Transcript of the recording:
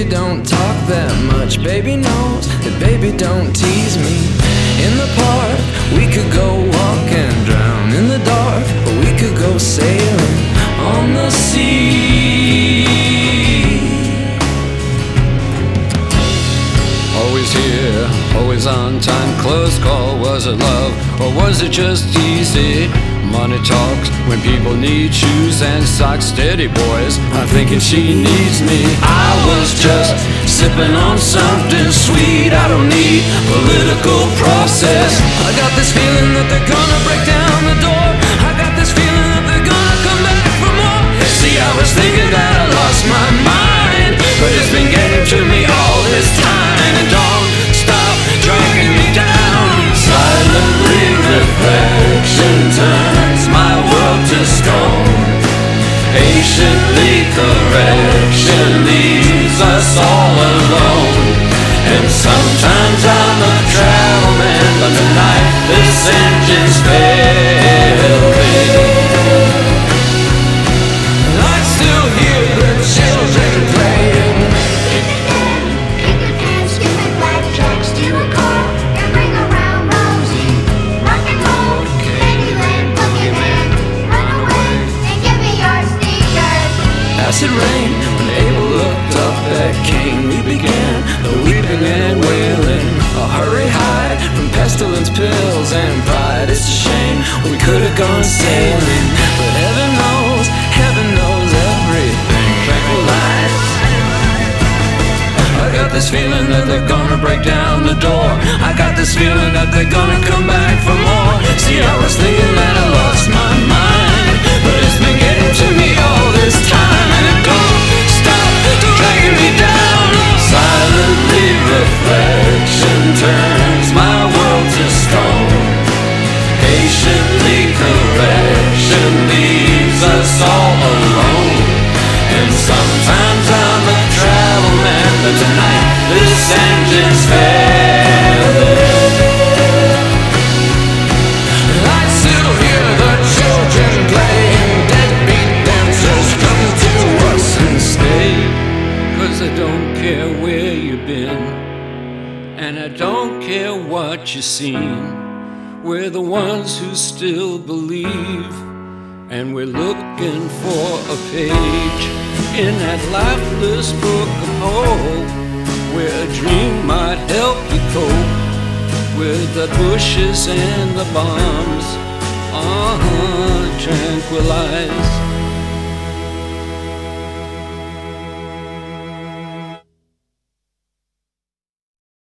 don't talk that much. Baby knows that baby don't tease me. In the park, we could go walk and drown in the dark, or we could go sailing on the sea. Always here, always on time, close call. Was it love, or was it just easy? Money talks when people need shoes and socks. Steady boys, I'm thinking she needs me. I was just sipping on something sweet. I don't need political process. I got this feeling that they're gonna break down the door. I got this feeling that they're gonna come back for more. See, I was thinking that I lost my mind, but it's been getting to me all this time. And don't stop dragging me down. Silently reflection turns my world to stone. Patiently correction leaves us all alone. And sometimes I'm a travel man, but tonight this engine's failing. I still hear the children playing. Kick a can, stupid black trucks to a car and bring around Rosie. Rock and roll, Candyland, Pokemon, run away and give me your sneakers. Acid rain, when Abel looked up at Cain, we began the weeping and wailing. A hurry hide from pestilence, pills and pride. It's a shame we could have gone sailing, but heaven knows everything tranquilized. I got this feeling that they're gonna break down the door. I got this feeling that they're gonna come back for more. See, I was thinking that I lost my mind, but it's been getting to me all this time, and it don't stop dragging me down. Silently reflection turns my world to stone. Patiently correction leaves us all alone. And sometimes I'm a travel man, but tonight this engine's failing. I still hear the children playing. Deadbeat dancers come to us and stay. 'Cause I don't care where you've been, and I don't care what you've seen. We're the ones who still believe, and we're looking for a page in that lifeless book of hope, where a dream might help you cope with the bushes and the bombs. Tranquilize.